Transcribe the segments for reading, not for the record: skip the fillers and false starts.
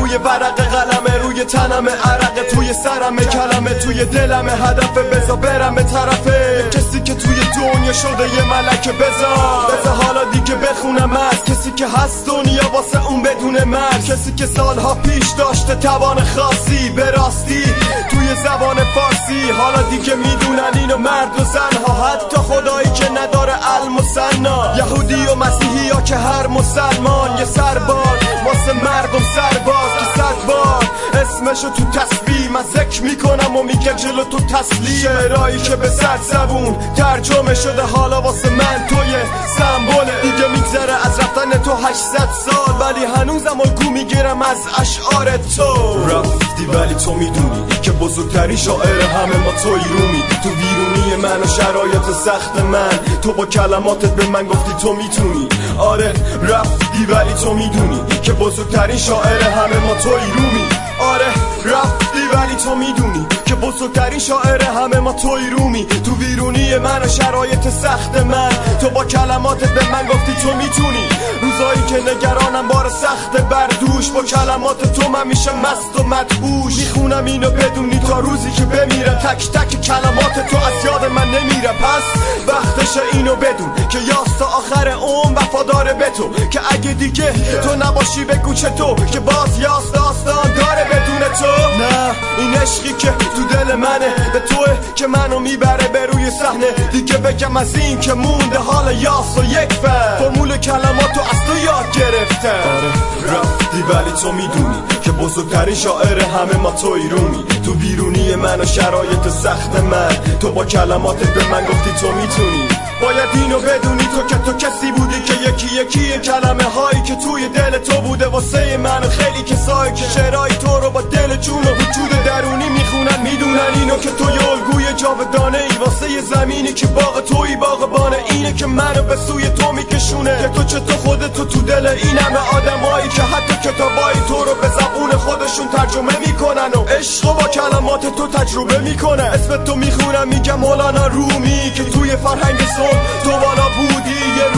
روی ورق قلمه، روی تنم عرقه، توی سرم کلمه، توی دلم هدف بزا برم به طرفه کسی که توی دنیا شده یه ملکه. بزا حالا دیگه بخونم از کسی که هست دنیا واسه اون بدون من، کسی که سالها پیش داشته توان خاصی به راستی توی زبان فارسی. حالا دیگه میدونن اینو مرد و زنها، حتی خدایی که نداره علم و سنا، یهودی و مسیحی یا که هر مسلمان یه سربار واسه مردم سرباز که 100 بار اسمشو تو تسبیح من ذکر میکنم و میگه جلو تو تسلیم. شعرهایی که به صد زبون ترجمه شده حالا واسه من توی سمبوله. دیگه میگذره از رفتن تو 800 سال ولی هنوزم الگو میگیرم از اشعار تو. رفتی ولی تو میدونی که بزرگترین شاعر همه ما توی رومی، تو ویرونی من و شرایط سخت من تو با کلماتت به من گفتی تو میتونی. آره رفتی ولی تو میدونی که بزرگترین شاعر همه ما توی رومی. آره رفتی ولی تو میدونی که بزرگترین شاعر همه ما توی رومی، تو ویرونی من و شرایط سخت من تو با کلماتت به من گفتی تو میتونی. روزایی که نگرانم بار سخت بر دوش با کلمات تو من میشه مست و مدهوش. میخونم اینو بدونی تا روزی که بمیرم تک تک کلمات تو از یاد من نمیره. پس وقتش اینو بدون که یاس تا آخر عمر وفادار به تو، که اگه دیگه تو نباشی بگو چطور که باز یاس داستان داره بدون تو. نه این عشقی که تو دل منه به توه که منو میبره به روی صحنه. دیگه بگم از این که مونده حالا یاس و یک فرمول کلماتو از تو یاد گرفتم. آره رفتی ولی تو میدونی که بزرگترین شاعر همه ما توی رومی، تو بیرونی من و شرایط سخت من تو با کلماتت به من گفتی تو میتونی. باید اینو بدونی تو که تو کسی بودی که یکی یکی کلمه هایی که توی دل تو بوده واسه من و خیلی کسایی که شعرهای تو رو با دل جون و وجود درونی میخونن میدونن اینو که تو یه الگوی جاودانه ای واسه یه زمینی که باغ توی باغبانه. اینه که منو به سوی تو میکشونه که تو چطور خودتو تو دل این همه آدمایی که حتی کتابای تو رو به زبون خودشون ترجمه میکنن و عشق با کلمات تو تجربه میکنه. اسم تو میخونم میگم مولانا رومی که توی فرهنگ تو بالا بودی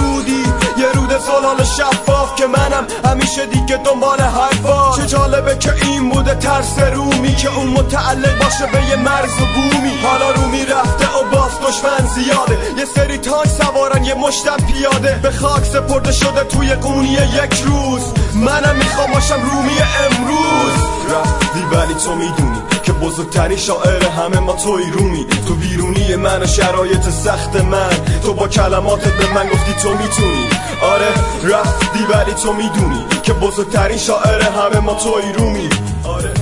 یه رود زلال شفاف که منم همیشه دیگه دنبال حرفا. چه جالبه که این بوده ترس رومی که اون متعلق باشه به یه مرز و بومی. حالا رومی رفته و باز دشمن زیاده، یه سری تانک سوارن یه مشتم پیاده، به خاک سپرده شده توی قونی یک روز. منم میخوام باشم رومی امروز. رفتی ولی تو میدونی که بزرگترین شاعر همه ما توی رومی، تو بیرونی من و شرایط سخت من تو با کلماتت به من گفتی تو میتونی. آره رفتی ولی تو میدونی که بزرگترین شاعر همه ما توی رومی. آره